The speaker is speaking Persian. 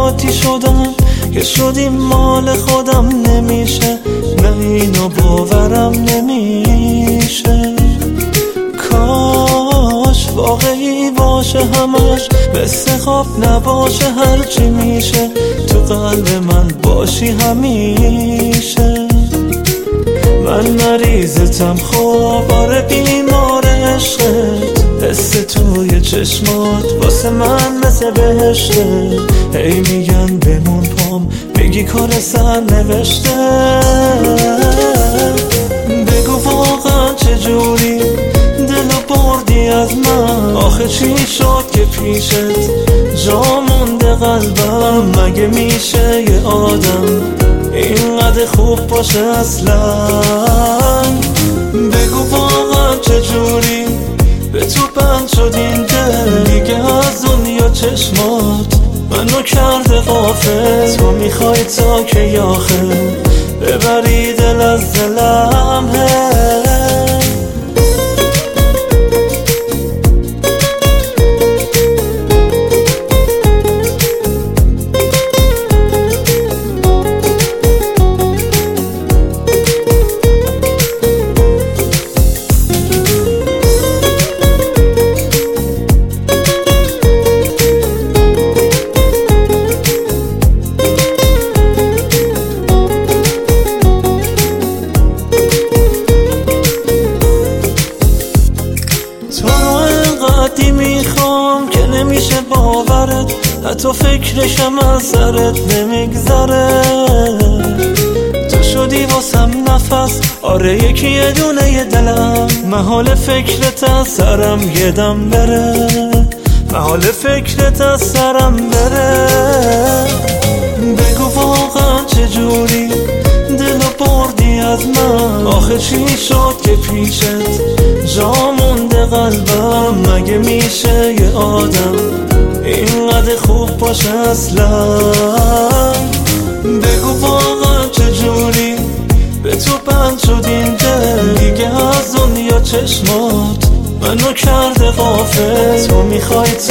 ذاتی شدم که شدیم مال خودم نمیشه، نه اینو باورم نمیشه. کاش واقعی باشه همش، مثل خواب نباشه هرچی میشه، تو قلب من باشی همیشه. من مریضتم خواب، آره بیمار عشقت، حس توی چشمات واسه من مثل بهشته. هی میگن بمون پام، بگی کار سر نوشته. بگو واقعا چجوری دلو بردی از من، آخه چی شد که پیشت جا مونده قلبم؟ مگه میشه یه آدم اینقدر خوب باشه اصلا؟ بگو واقعا چجوری به تو بند شد این دل، دیگه از دنیا چشمات منو کرده غافل. تو میخوای تا که آخر ببری دل از دلم. قدی میخوام که نمیشه باورت، حتی فکرشم از سرت نمیگذره. تو شدی واسم نفس، آره یکی یه دونه یه دلم، محال فکرت از سرم یه دم بره، محال فکرت از سرم بره. بگو واقعا چجوری دلو بردی از من، آخه چی شد که پیشت جا مونده قلبم؟ مگه میشه یه آدم اینقدر خوب باشه اصلا؟ بگو واقعا چجوری به تو بند شد این دل، دیگه از دنیا چشمات منو کرده غافل. تو میخوای